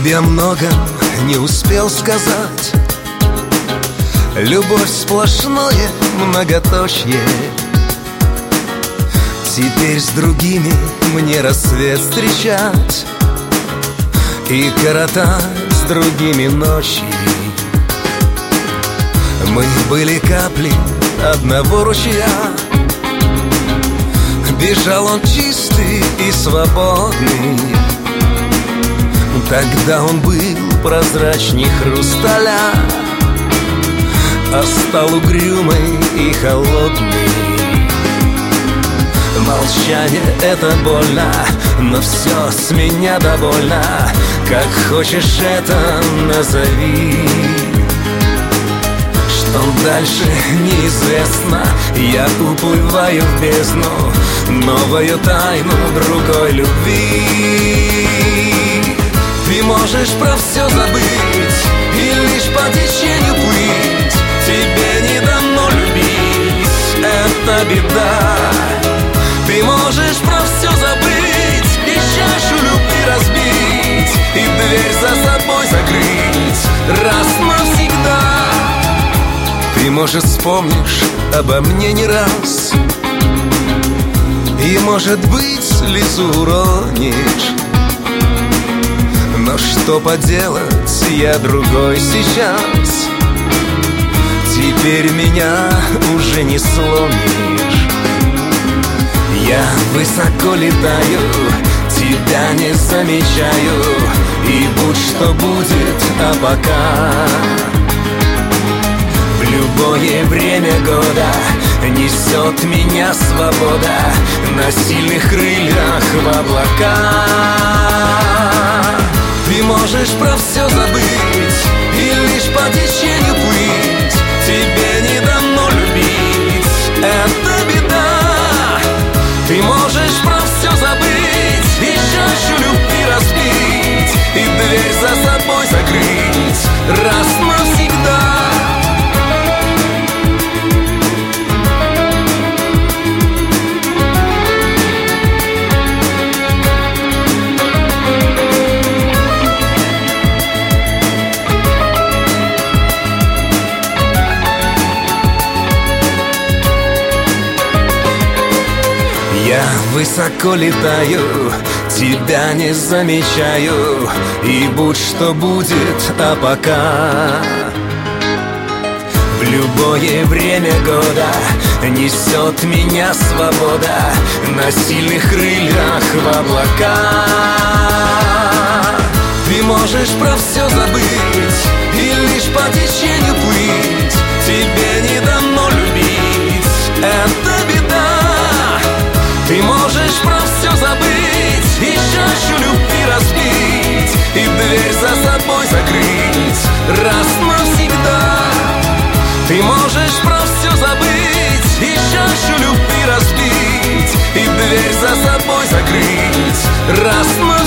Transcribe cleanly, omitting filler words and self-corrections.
Тебе о многом не успел сказать. Любовь сплошное многоточье. Теперь с другими мне рассвет встречать и коротать с другими ночи. Мы были капли одного ручья. Бежал он чистый и свободный. Тогда он был прозрачней хрусталя, а стал угрюмый и холодный. Молчание — это больно, но все с меня довольно. Как хочешь это назови. Что дальше неизвестно. Я уплываю в бездну, новую тайну другой любви. Ты можешь про все забыть и лишь по течению плыть. Тебе не дано любить, это беда. Ты можешь про все забыть и чашу любви разбить, и дверь за собой закрыть раз навсегда. Ты, может, вспомнишь обо мне не раз, и, может быть, слезу уронишь. Но что поделать, я другой сейчас. Теперь меня уже не сломишь. Я высоко летаю, тебя не замечаю, и будь что будет, а пока в любое время года несет меня свобода на сильных крыльях в облака. Ты можешь про все забыть и лишь по течению плыть. Тебе не дано любить, это беда. Ты можешь про все забыть и чашу любви разбить, и дверь за собой закрыть раз навсегда. Я высоко летаю, тебя не замечаю, и будь что будет, а пока в любое время года несет меня свобода на сильных крыльях в облака. Ты можешь про все забыть и лишь по течению плыть. Тебе не дано любить, это беда. Ты можешь про все забыть и чашу любви разбить, и дверь за собой закрыть раз навсегда. Ты можешь про все забыть и чашу любви разбить, и дверь за собой закрыть раз навсегда.